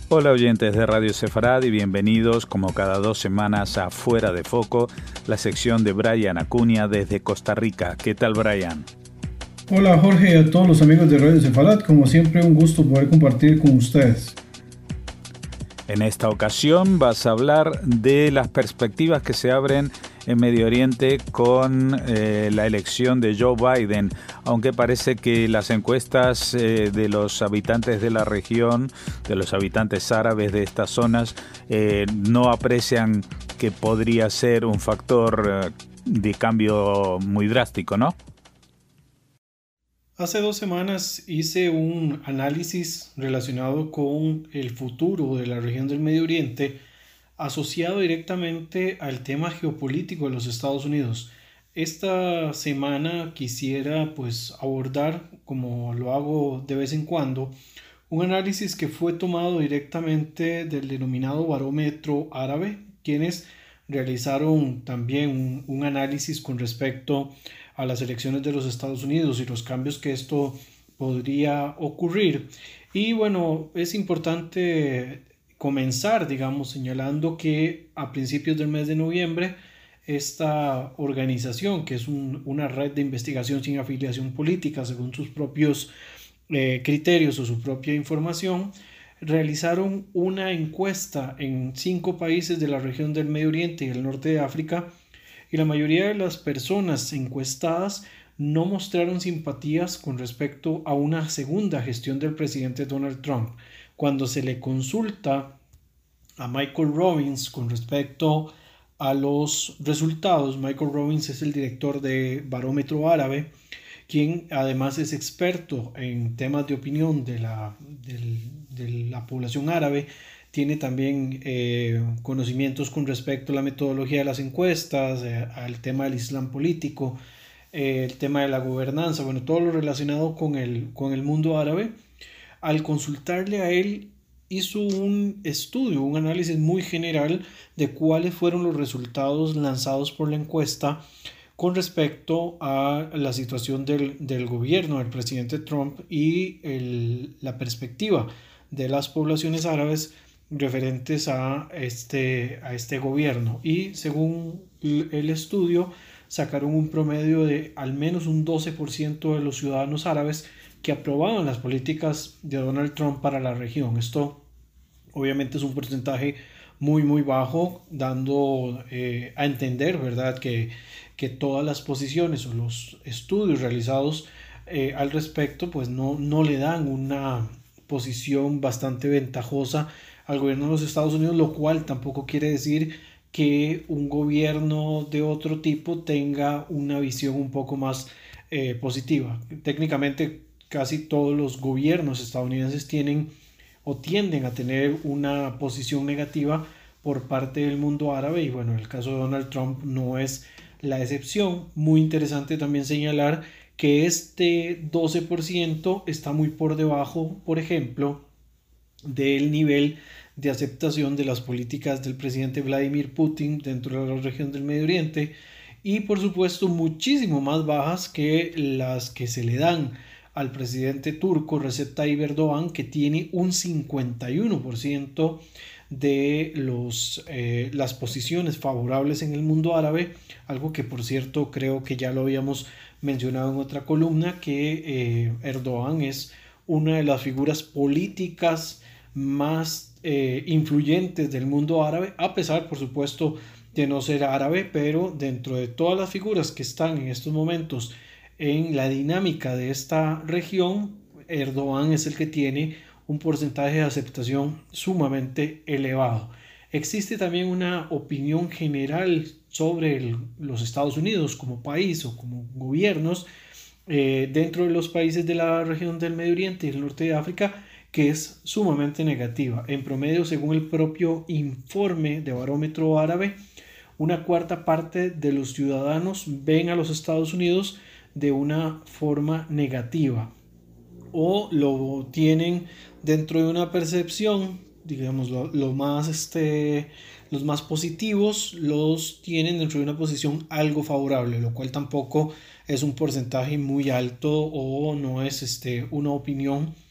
Hola oyentes de Radio Sefarad y bienvenidos como cada 2 semanas a Fuera de Foco, la sección de Brian Acuña desde Costa Rica. ¿Qué tal, Brian? Hola Jorge y a todos los amigos de Radio Sefarad, como siempre un gusto poder compartir con ustedes. En esta ocasión vas a hablar de las perspectivas que se abren en Medio Oriente con la elección de Joe Biden, aunque parece que las encuestas de los habitantes de la región, de los habitantes árabes de estas zonas, no aprecian que podría ser un factor de cambio muy drástico, ¿no? Hace 2 semanas hice un análisis relacionado con el futuro de la región del Medio Oriente asociado directamente al tema geopolítico de los Estados Unidos. Esta semana quisiera abordar, como lo hago de vez en cuando, un análisis que fue tomado directamente del denominado barómetro árabe, quienes realizaron también un análisis con respecto a las elecciones de los Estados Unidos y los cambios que esto podría ocurrir. Y bueno, es importante comenzar, digamos, señalando que a principios del mes de noviembre esta organización, que es una red de investigación sin afiliación política según sus propios criterios o su propia información, realizaron una encuesta en 5 países de la región del Medio Oriente y el norte de África, y la mayoría de las personas encuestadas no mostraron simpatías con respecto a una segunda gestión del presidente Donald Trump. Cuando se le consulta a Michael Robbins con respecto a los resultados, Michael Robbins es el director de Barómetro Árabe, quien además es experto en temas de opinión de la población árabe. Tiene también conocimientos con respecto a la metodología de las encuestas, al tema del islam político, el tema de la gobernanza, bueno, todo lo relacionado con el mundo árabe. Al consultarle a él, hizo un estudio, un análisis muy general de cuáles fueron los resultados lanzados por la encuesta con respecto a la situación del gobierno del presidente Trump y la perspectiva de las poblaciones árabes referentes a este gobierno. Y según el estudio, sacaron un promedio de al menos un 12% de los ciudadanos árabes que aprobaban las políticas de Donald Trump para la región. Esto obviamente es un porcentaje muy muy bajo, dando a entender, ¿verdad?, que todas las posiciones o los estudios realizados al respecto pues no le dan una posición bastante ventajosa al gobierno de los Estados Unidos, lo cual tampoco quiere decir que un gobierno de otro tipo tenga una visión un poco más positiva. Técnicamente casi todos los gobiernos estadounidenses tienen o tienden a tener una posición negativa por parte del mundo árabe, y bueno, el caso de Donald Trump no es la excepción. Muy interesante también señalar que este 12% está muy por debajo, por ejemplo, del nivel de aceptación de las políticas del presidente Vladimir Putin dentro de la región del Medio Oriente, y por supuesto muchísimo más bajas que las que se le dan al presidente turco Recep Tayyip Erdogan, que tiene un 51% de las posiciones favorables en el mundo árabe, algo que por cierto creo que ya lo habíamos mencionado en otra columna, que Erdogan es una de las figuras políticas más influyentes del mundo árabe, a pesar por supuesto de no ser árabe, pero dentro de todas las figuras que están en estos momentos en la dinámica de esta región, Erdogan es el que tiene un porcentaje de aceptación sumamente elevado. Existe también una opinión general sobre los Estados Unidos como país o como gobiernos dentro de los países de la región del Medio Oriente y el norte de África, que es sumamente negativa. En promedio, según el propio informe de Barómetro Árabe, una cuarta parte de los ciudadanos ven a los Estados Unidos de una forma negativa o lo tienen dentro de una percepción, digamos, los más positivos los tienen dentro de una posición algo favorable, lo cual tampoco es un porcentaje muy alto o no es una opinión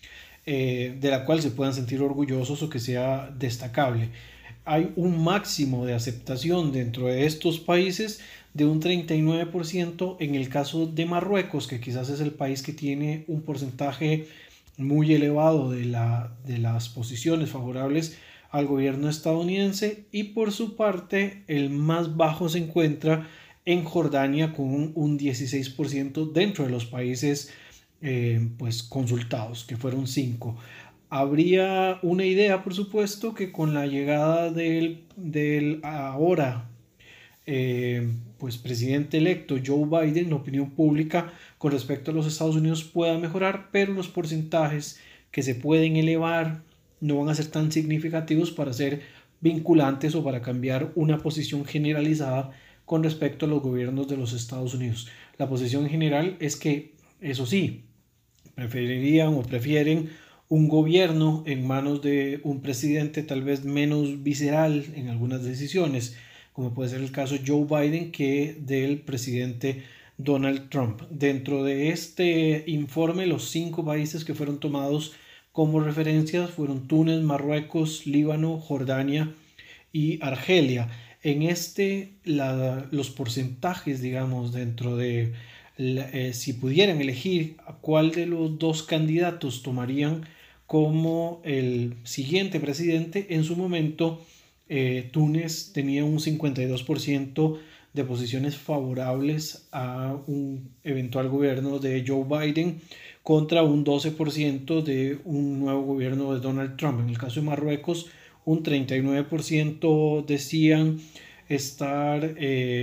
de la cual se puedan sentir orgullosos o que sea destacable. Hay un máximo de aceptación dentro de estos países de un 39% en el caso de Marruecos, que quizás es el país que tiene un porcentaje muy elevado de las posiciones favorables al gobierno estadounidense, y por su parte el más bajo se encuentra en Jordania con un 16% dentro de los países pues consultados, que fueron 5. Habría una idea, por supuesto, que con la llegada del ahora pues presidente electo Joe Biden, la opinión pública con respecto a los Estados Unidos pueda mejorar, pero los porcentajes que se pueden elevar no van a ser tan significativos para ser vinculantes o para cambiar una posición generalizada con respecto a los gobiernos de los Estados Unidos. La posición general es que, eso sí, preferirían o prefieren un gobierno en manos de un presidente tal vez menos visceral en algunas decisiones, como puede ser el caso Joe Biden, que del presidente Donald Trump. Dentro de este informe, los 5 países que fueron tomados como referencias fueron Túnez, Marruecos, Líbano, Jordania y Argelia. En los porcentajes, digamos, dentro de si pudieran elegir a cuál de los 2 candidatos tomarían como el siguiente presidente, en su momento Túnez tenía un 52% de posiciones favorables a un eventual gobierno de Joe Biden contra un 12% de un nuevo gobierno de Donald Trump. En el caso de Marruecos, un 39% decían estar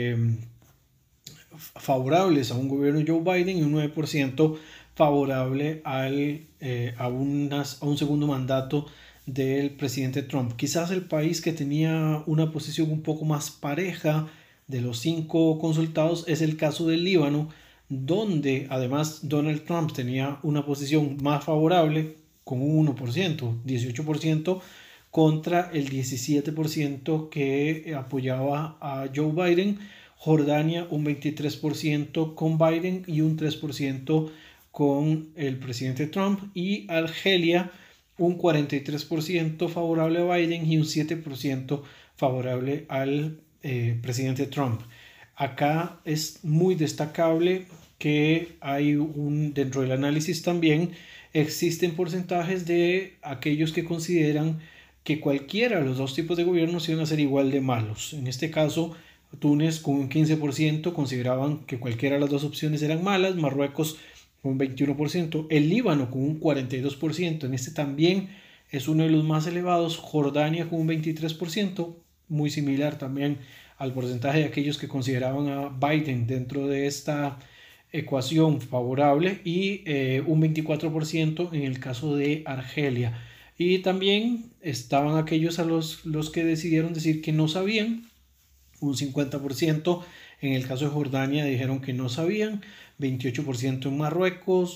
favorables a un gobierno de Joe Biden y un 9% favorable a un segundo mandato del presidente Trump. Quizás el país que tenía una posición un poco más pareja de los 5 consultados es el caso del Líbano, donde además Donald Trump tenía una posición más favorable con un 1%, 18% contra el 17% que apoyaba a Joe Biden. Jordania un 23% con Biden y un 3% con el presidente Trump, y Argelia un 43% favorable a Biden y un 7% favorable al presidente Trump. Acá es muy destacable que hay dentro del análisis también existen porcentajes de aquellos que consideran que cualquiera de los 2 tipos de gobiernos iban a ser igual de malos. En este caso, Túnez con un 15% consideraban que cualquiera de las 2 opciones eran malas, Marruecos con un 21%, el Líbano con un 42%, en este también es uno de los más elevados, Jordania con un 23%, muy similar también al porcentaje de aquellos que consideraban a Biden dentro de esta ecuación favorable, y un 24% en el caso de Argelia. Y también estaban aquellos a los que decidieron decir que no sabían, un 50% en el caso de Jordania dijeron que no sabían, 28% en Marruecos,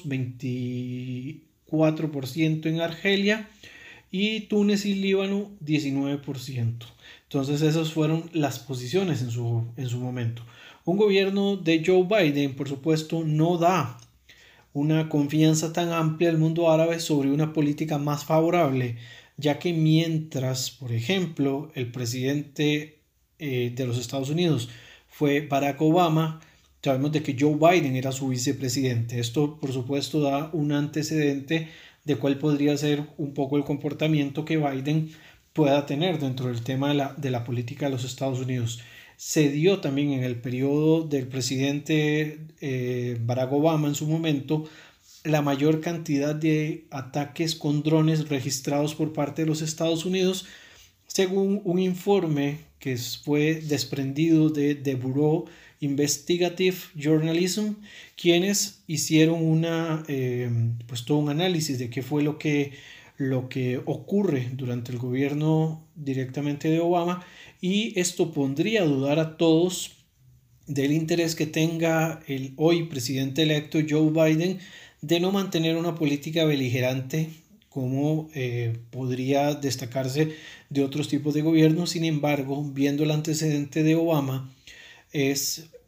24% en Argelia y Túnez y Líbano 19%. Entonces esas fueron las posiciones en su momento. Un gobierno de Joe Biden, por supuesto, no da una confianza tan amplia al mundo árabe sobre una política más favorable, ya que mientras, por ejemplo, el presidente de los Estados Unidos fue Barack Obama, sabemos de que Joe Biden era su vicepresidente. Esto, por supuesto, da un antecedente de cuál podría ser un poco el comportamiento que Biden pueda tener dentro del tema de la política de los Estados Unidos. Se dio también en el periodo del presidente Barack Obama en su momento la mayor cantidad de ataques con drones registrados por parte de los Estados Unidos, según un informe que fue desprendido de The Bureau Investigative Journalism, quienes hicieron todo un análisis de qué fue lo que ocurre durante el gobierno directamente de Obama, y esto pondría a dudar a todos del interés que tenga el hoy presidente electo Joe Biden de no mantener una política beligerante como podría destacarse de otros tipos de gobiernos. Sin embargo, viendo el antecedente de Obama, es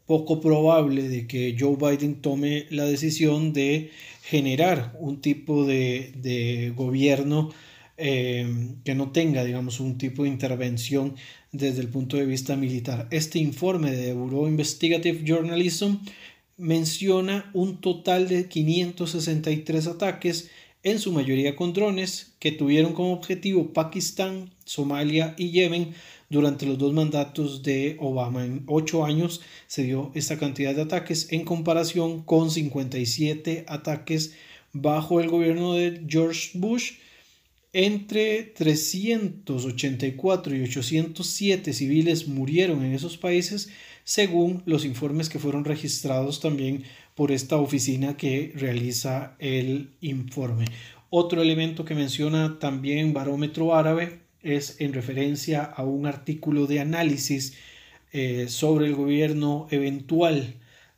poco probable de que Joe Biden tome la decisión de generar un tipo de gobierno que no tenga, digamos, un tipo de intervención desde el punto de vista militar. Este informe de Bureau Investigative Journalism menciona un total de 563 ataques, en su mayoría con drones, que tuvieron como objetivo Pakistán, Somalia y Yemen durante los 2 mandatos de Obama. En 8 años se dio esta cantidad de ataques en comparación con 57 ataques bajo el gobierno de George Bush. Entre 384 y 807 civiles murieron en esos países, según los informes que fueron registrados también por esta oficina que realiza el informe. Otro elemento que menciona también Barómetro Árabe es en referencia a un artículo de análisis sobre el gobierno eventual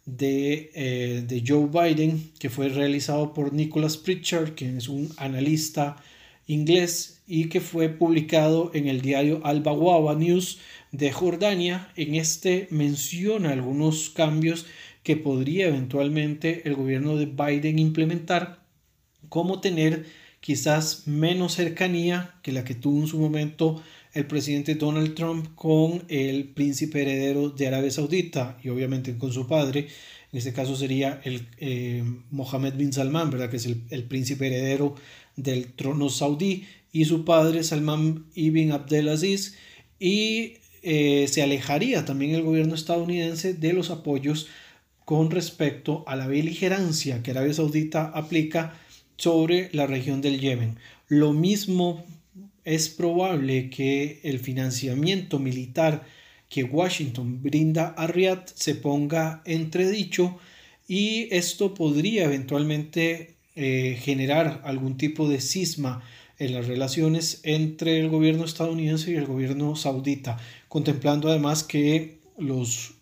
de Joe Biden, que fue realizado por Nicholas Pritchard, quien es un analista inglés y que fue publicado en el diario Al-Bawaba News de Jordania. En este menciona algunos cambios que podría eventualmente el gobierno de Biden implementar, como tener quizás menos cercanía que la que tuvo en su momento el presidente Donald Trump con el príncipe heredero de Arabia Saudita y obviamente con su padre. En este caso sería el Mohammed bin Salman, ¿verdad? Que es el príncipe heredero del trono saudí, y su padre Salman ibn Abdelaziz, y se alejaría también el gobierno estadounidense de los apoyos con respecto a la beligerancia que Arabia Saudita aplica sobre la región del Yemen. Lo mismo es probable que el financiamiento militar que Washington brinda a Riad se ponga entredicho, y esto podría eventualmente generar algún tipo de cisma en las relaciones entre el gobierno estadounidense y el gobierno saudita, contemplando además que los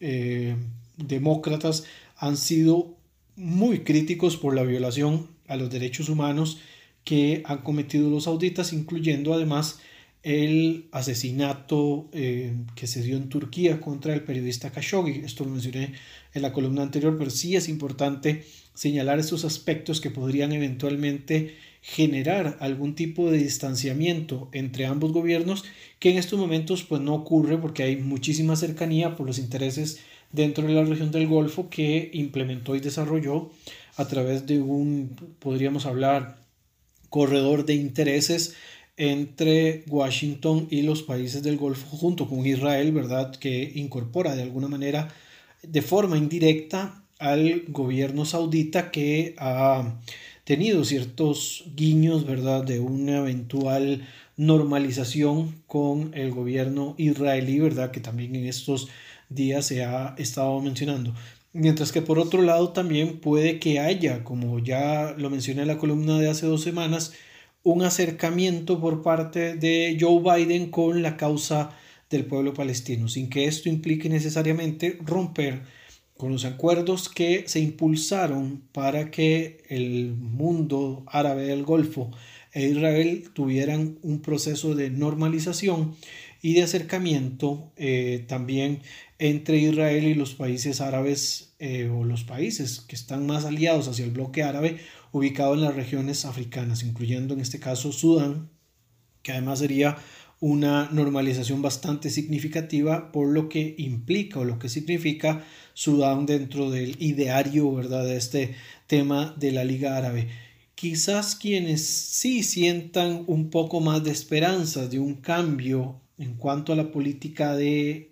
demócratas han sido muy críticos por la violación a los derechos humanos que han cometido los sauditas, incluyendo además el asesinato que se dio en Turquía contra el periodista Khashoggi. Esto lo mencioné en la columna anterior, pero sí es importante señalar estos aspectos que podrían eventualmente generar algún tipo de distanciamiento entre ambos gobiernos, que en estos momentos pues no ocurre porque hay muchísima cercanía por los intereses dentro de la región del Golfo que implementó y desarrolló a través de un, podríamos hablar, corredor de intereses entre Washington y los países del Golfo junto con Israel, ¿verdad? Que incorpora de alguna manera de forma indirecta al gobierno saudita, que ha tenido ciertos guiños, ¿verdad?, de una eventual normalización con el gobierno israelí, ¿verdad?, que también en estos días se ha estado mencionando. Mientras que por otro lado también puede que haya, como ya lo mencioné en la columna de hace 2 semanas, un acercamiento por parte de Joe Biden con la causa del pueblo palestino, sin que esto implique necesariamente romper con los acuerdos que se impulsaron para que el mundo árabe del Golfo e Israel tuvieran un proceso de normalización y de acercamiento también entre Israel y los países árabes o los países que están más aliados hacia el bloque árabe ubicado en las regiones africanas, incluyendo en este caso Sudán, que además sería una normalización bastante significativa por lo que implica o lo que significa Sudán dentro del ideario, ¿verdad?, de este tema de la Liga Árabe. Quizás quienes sí sientan un poco más de esperanza de un cambio en cuanto a la política de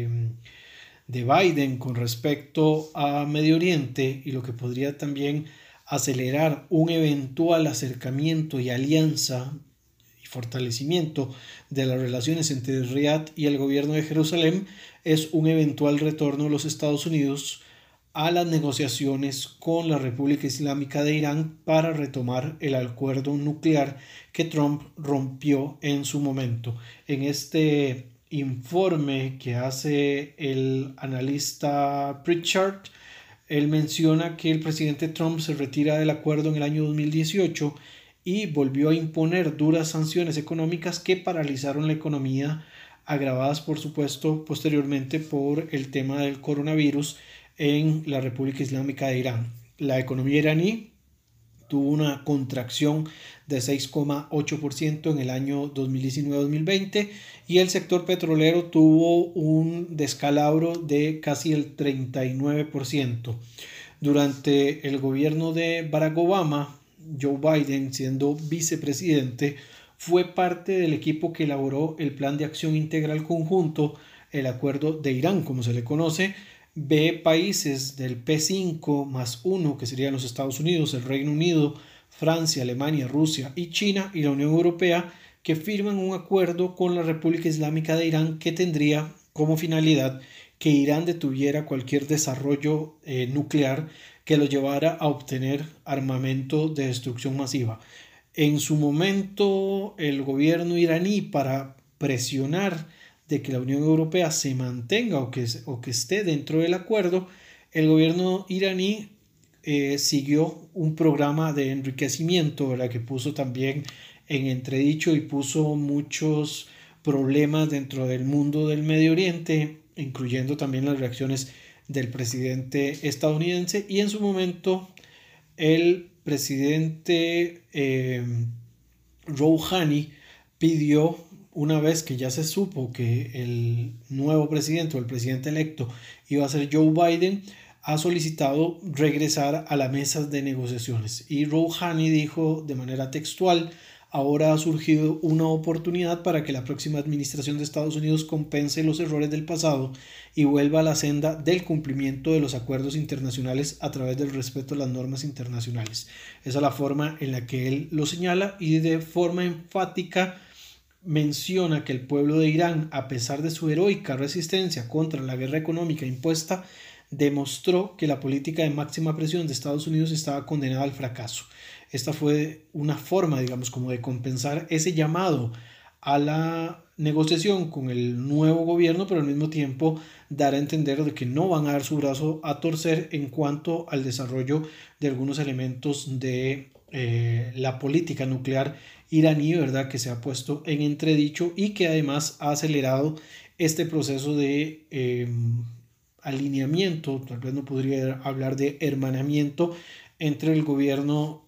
Biden con respecto a Medio Oriente, y lo que podría también acelerar un eventual acercamiento y alianza y fortalecimiento de las relaciones entre Riad y el gobierno de Jerusalén, es un eventual retorno de los Estados Unidos a las negociaciones con la República Islámica de Irán para retomar el acuerdo nuclear que Trump rompió en su momento. En este informe que hace el analista Pritchard, él menciona que el presidente Trump se retira del acuerdo en el año 2018 y volvió a imponer duras sanciones económicas que paralizaron la economía, agravadas por supuesto posteriormente por el tema del coronavirus en la República Islámica de Irán. La economía iraní tuvo una contracción de 6,8% en el año 2019-2020 y el sector petrolero tuvo un descalabro de casi el 39%. Durante el gobierno de Barack Obama, Joe Biden, siendo vicepresidente, fue parte del equipo que elaboró el Plan de Acción Integral Conjunto, el Acuerdo de Irán, como se le conoce. Ve países del P5 más 1, que serían los Estados Unidos, el Reino Unido, Francia, Alemania, Rusia y China y la Unión Europea, que firman un acuerdo con la República Islámica de Irán que tendría como finalidad que Irán detuviera cualquier desarrollo nuclear que lo llevara a obtener armamento de destrucción masiva. En su momento, el gobierno iraní, para presionar de que la Unión Europea se mantenga o que esté dentro del acuerdo, el gobierno iraní siguió un programa de enriquecimiento, ¿verdad?, que puso también en entredicho y puso muchos problemas dentro del mundo del Medio Oriente, incluyendo también las reacciones del presidente estadounidense. Y en su momento el presidente Rouhani pidió, una vez que ya se supo que el nuevo presidente o el presidente electo iba a ser Joe Biden, ha solicitado regresar a la mesa de negociaciones. Y Rouhani dijo de manera textual: ahora ha surgido una oportunidad para que la próxima administración de Estados Unidos compense los errores del pasado y vuelva a la senda del cumplimiento de los acuerdos internacionales a través del respeto a las normas internacionales. Esa es la forma en la que él lo señala, y de forma enfática menciona que el pueblo de Irán, a pesar de su heroica resistencia contra la guerra económica impuesta, demostró que la política de máxima presión de Estados Unidos estaba condenada al fracaso. Esta fue una forma, digamos, como de compensar ese llamado a la negociación con el nuevo gobierno, pero al mismo tiempo dar a entender de que no van a dar su brazo a torcer en cuanto al desarrollo de algunos elementos de la política nuclear iraní, ¿verdad?, que se ha puesto en entredicho y que además ha acelerado este proceso de alineamiento, tal vez no podría hablar de hermanamiento, entre el gobierno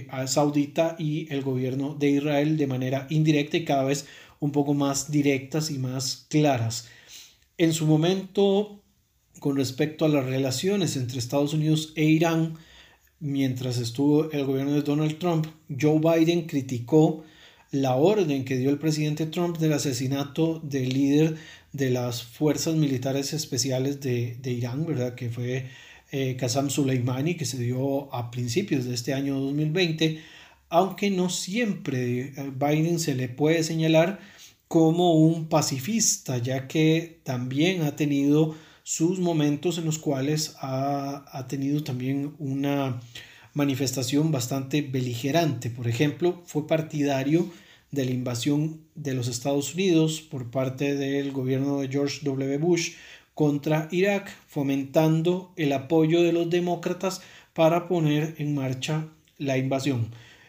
saudita y el gobierno de Israel de manera indirecta y cada vez un poco más directas y más claras. En su momento, con respecto a las relaciones entre Estados Unidos e Irán, mientras estuvo el gobierno de Donald Trump, Joe Biden criticó la orden que dio el presidente Trump del asesinato del líder de las fuerzas militares especiales de Irán, ¿verdad?, que fue Qasem Soleimani, que se dio a principios de este año 2020, aunque no siempre Biden se le puede señalar como un pacifista, ya que también ha tenido sus momentos en los cuales ha tenido también una manifestación bastante beligerante. Por ejemplo, fue partidario de la invasión de los Estados Unidos por parte del gobierno de George W. Bush contra Irak, fomentando el apoyo de los demócratas para poner en marcha la invasión.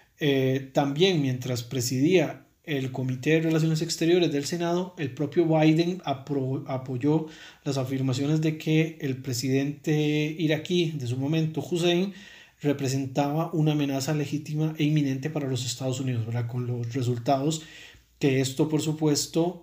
También, mientras presidía el Comité de Relaciones Exteriores del Senado, el propio Biden apoyó las afirmaciones de que el presidente iraquí de su momento, Hussein, representaba una amenaza legítima e inminente para los Estados Unidos, ¿verdad?, con los resultados que esto, por supuesto,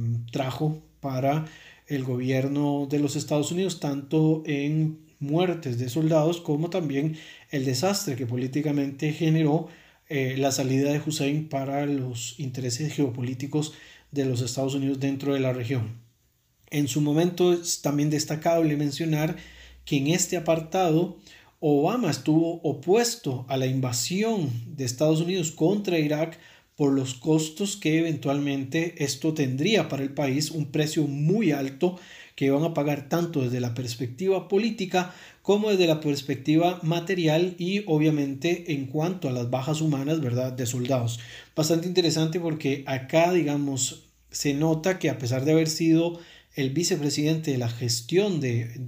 trajo para el gobierno de los Estados Unidos, tanto en muertes de soldados como también el desastre que políticamente generó la salida de Hussein para los intereses geopolíticos de los Estados Unidos dentro de la región. En su momento es también destacable mencionar que en este apartado Obama estuvo opuesto a la invasión de Estados Unidos contra Irak por los costos que eventualmente esto tendría para el país, un precio muy alto que iban a pagar tanto desde la perspectiva política como desde la perspectiva material y obviamente en cuanto a las bajas humanas, ¿verdad?, de soldados. Bastante interesante porque acá, digamos, se nota que a pesar de haber sido el vicepresidente de la gestión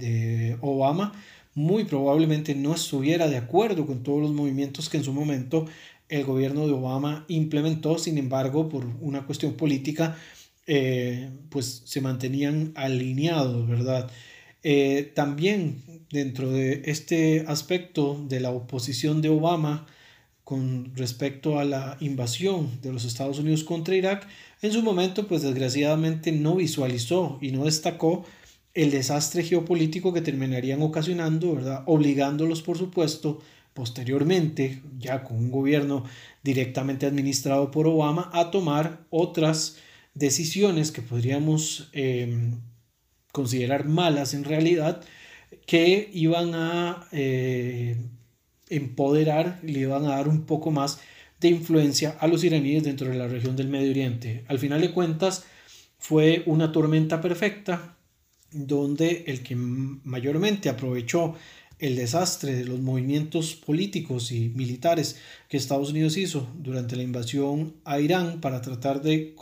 de Obama, muy probablemente no estuviera de acuerdo con todos los movimientos que en su momento el gobierno de Obama implementó. Sin embargo, por una cuestión política, pues se mantenían alineados, ¿verdad? También dentro de este aspecto de la oposición de Obama con respecto a la invasión de los Estados Unidos contra Irak, en su momento pues desgraciadamente no visualizó y no destacó el desastre geopolítico que terminarían ocasionando, ¿verdad? Obligándolos, por supuesto, posteriormente, ya con un gobierno directamente administrado por Obama, a tomar otras decisiones que podríamos considerar malas en realidad, que iban a empoderar, le iban a dar un poco más de influencia a los iraníes dentro de la región del Medio Oriente. Al final de cuentas, fue una tormenta perfecta donde el que mayormente aprovechó el desastre de los movimientos políticos y militares que Estados Unidos hizo durante la invasión a Irak para tratar de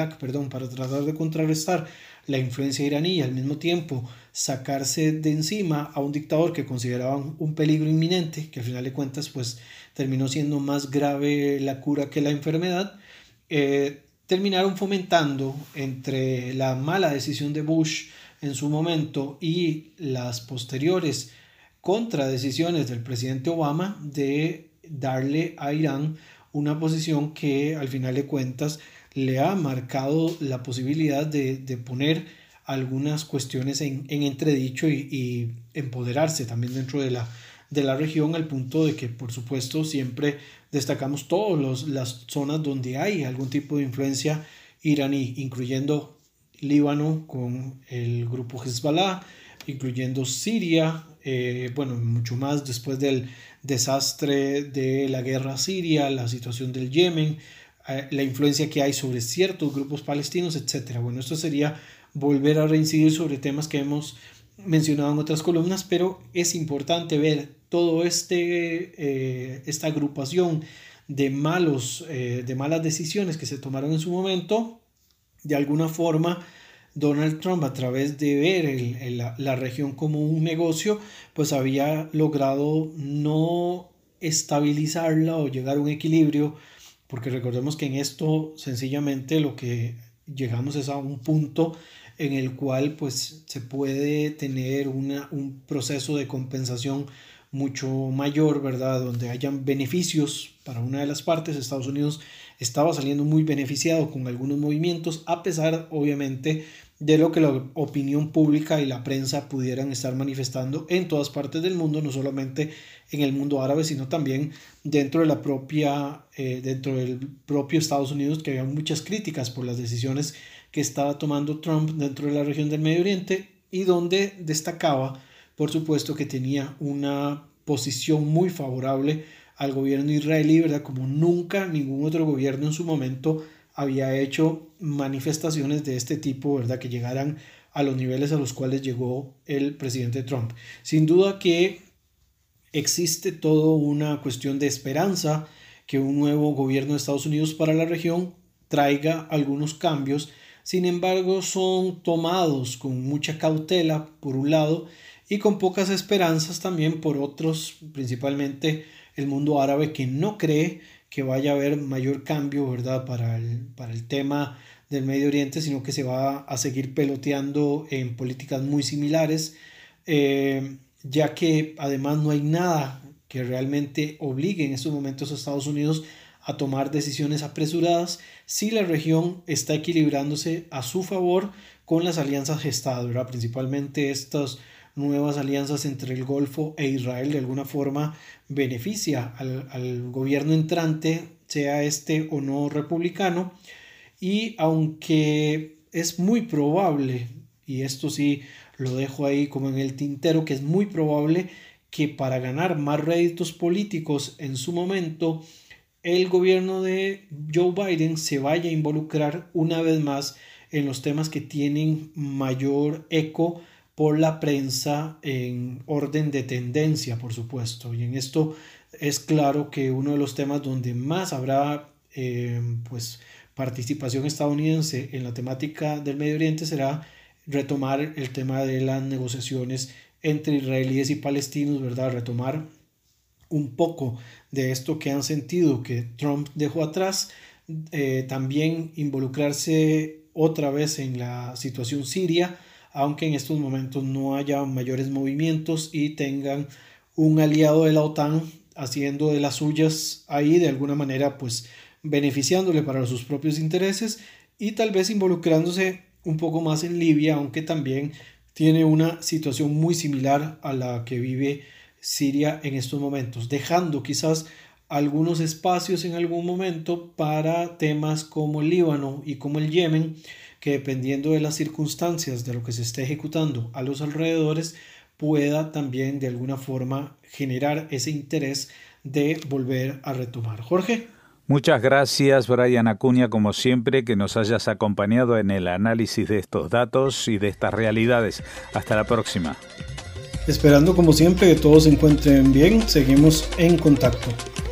contrarrestar la influencia iraní y al mismo tiempo sacarse de encima a un dictador que consideraban un peligro inminente, que al final de cuentas pues terminó siendo más grave la cura que la enfermedad. Terminaron fomentando entre la mala decisión de Bush en su momento y las posteriores contradecisiones del presidente Obama de darle a Irán una posición que al final de cuentas le ha marcado la posibilidad de poner algunas cuestiones en entredicho y empoderarse también dentro de la región, al punto de que por supuesto siempre destacamos todas las zonas donde hay algún tipo de influencia iraní, incluyendo Líbano con el grupo Hezbollah, incluyendo Siria, mucho más después del desastre de la guerra siria, la situación del Yemen, la influencia que hay sobre ciertos grupos palestinos, etc. Bueno, esto sería volver a reincidir sobre temas que hemos mencionado en otras columnas, pero es importante ver todo esta agrupación de malas decisiones que se tomaron en su momento. De alguna forma, Donald Trump, a través de ver la región como un negocio, pues había logrado no estabilizarla o llegar a un equilibrio, porque recordemos que en esto sencillamente lo que llegamos es a un punto en el cual pues se puede tener un proceso de compensación mucho mayor, ¿verdad? Donde hayan beneficios para una de las partes. Estados Unidos estaba saliendo muy beneficiado con algunos movimientos, a pesar obviamente de lo que la opinión pública y la prensa pudieran estar manifestando en todas partes del mundo, no solamente en el mundo árabe, sino también dentro del propio Estados Unidos, que había muchas críticas por las decisiones que estaba tomando Trump dentro de la región del Medio Oriente, y donde destacaba, por supuesto, que tenía una posición muy favorable al gobierno israelí, ¿verdad? Como nunca ningún otro gobierno en su momento había hecho manifestaciones de este tipo, ¿verdad? Que llegaran a los niveles a los cuales llegó el presidente Trump. Sin duda que existe toda una cuestión de esperanza que un nuevo gobierno de Estados Unidos para la región traiga algunos cambios. Sin embargo, son tomados con mucha cautela por un lado y con pocas esperanzas también por otros, principalmente el mundo árabe, que no cree que vaya a haber mayor cambio, ¿verdad? Para el tema del Medio Oriente, sino que se va a seguir peloteando en políticas muy similares, ya que además no hay nada que realmente obligue en estos momentos a Estados Unidos a tomar decisiones apresuradas si la región está equilibrándose a su favor con las alianzas gestadas, ¿verdad? Principalmente estas nuevas alianzas entre el Golfo e Israel de alguna forma beneficia al gobierno entrante, sea este o no republicano, y aunque es muy probable, y esto sí lo dejo ahí como en el tintero, que es muy probable que para ganar más réditos políticos en su momento el gobierno de Joe Biden se vaya a involucrar una vez más en los temas que tienen mayor eco por la prensa en orden de tendencia, por supuesto. Y en esto es claro que uno de los temas donde más habrá participación estadounidense en la temática del Medio Oriente será retomar el tema de las negociaciones entre israelíes y palestinos, ¿verdad? Retomar un poco de esto que han sentido que Trump dejó atrás, también involucrarse otra vez en la situación siria, aunque en estos momentos no haya mayores movimientos y tengan un aliado de la OTAN haciendo de las suyas ahí, de alguna manera pues beneficiándole para sus propios intereses y tal vez involucrándose un poco más en Libia, aunque también tiene una situación muy similar a la que vive Siria en estos momentos, dejando quizás algunos espacios en algún momento para temas como el Líbano y como el Yemen, que dependiendo de las circunstancias de lo que se esté ejecutando a los alrededores, pueda también de alguna forma generar ese interés de volver a retomar. Jorge. Muchas gracias, Brian Acuña, como siempre, que nos hayas acompañado en el análisis de estos datos y de estas realidades. Hasta la próxima. Esperando, como siempre, que todos se encuentren bien. Seguimos en contacto.